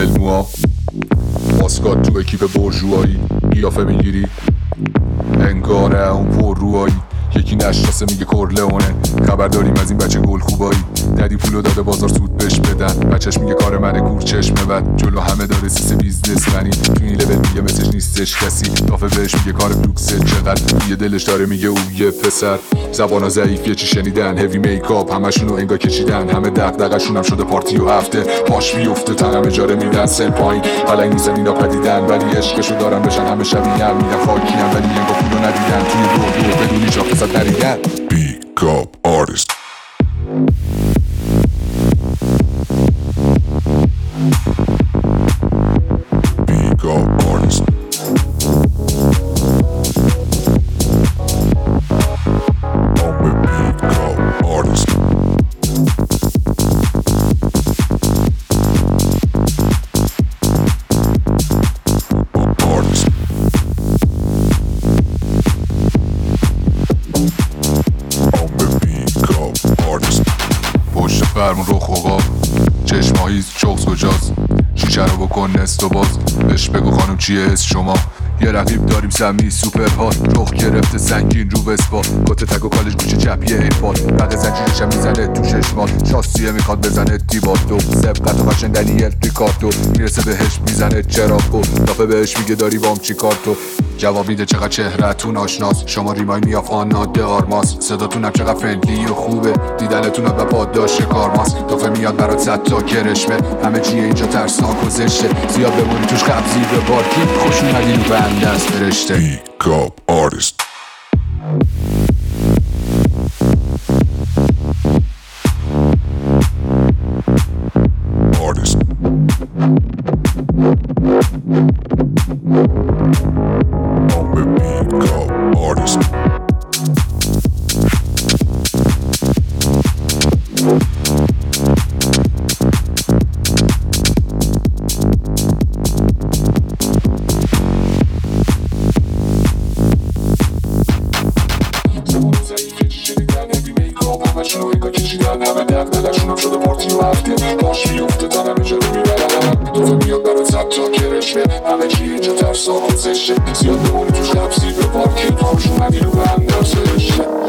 جل موها، ماسکات تو اکیپ برجوهایی، قیافه میگیری انگاره اون پر روهایی. یکی نشناسه میگه کرلئونه، خبر داریم از این بچه گل خوبایی. ددی پولو داده بازار سود بهش بدن، بچهش میگه کار منه کور چشم بد. جلو همه داره سیس بیزنس منی، تو این لول میگه مثلش نیستش کسی. دافه بهش میگه کار فلوکسه چقدر، یه دلش داره میگه او یه پسر. زبانا ضعیف یه چی شنیدن، هیوی میکاپ همشونو انگا کشیدن. همه دغدغه‌شون هم شده پارتی و هفته، پاش میفته تنم اجاره میدن سن پایین. حالا نیستن اینا پدیدن ولی عشقشو دارن بشن همه شبیه‌ام. میگن خاکیم ولی انگا پولو ندیدن، توی دو بدونی چاپ حساب نریدن. Pick up artist. Pick up artist. I'm a pick up artist. Artist. پشت فرمون رو خوقا چشماهیز چوکس کجاست، شیشه رو بکن نست و باز. بهش بگو خانم چیه اسم شما، یه رقیب داریم سمی سوپر هات. رخ گرفته سنگین رو بسپا، کت تگ و کالش گوشه چپیه ایپاد. رق زنجیرشم میزنه تو ششمات، شاسیه میخواد بزنه تیباتو. سبقت و قشن دنیل ریکارتو، میرسه بهش میزنه چراکو. دافه بهش میگه داری بام چی کار تو، جواب میده چقدر چهرهتون آشناس. شما ریمای میاف آناده آرماس، صداتونم چقدر فرندلی و خوبه. دیدنتونم و پاداش کارماس، دافه میاد برات صد تا کرشمه. همه چیه اینجا ترسناک و زشته، زیاد بمونی توش قبضی به بارکی. خوش اومدین و بنده از فرشته. Pick up artist. Artist. I'm a pick up artist. همشونو انگار کشیدن، همه دغدغه‌شونم شده پارتی و هفته. پاش میفته تنم اجاره میبرن، دوزه میاد برات صد تا کرشمه. همه چی اینجا ترسا و زشته، زیاد بمونی توش قبضی به پارکینگ. خوش اومدی رو به اندازه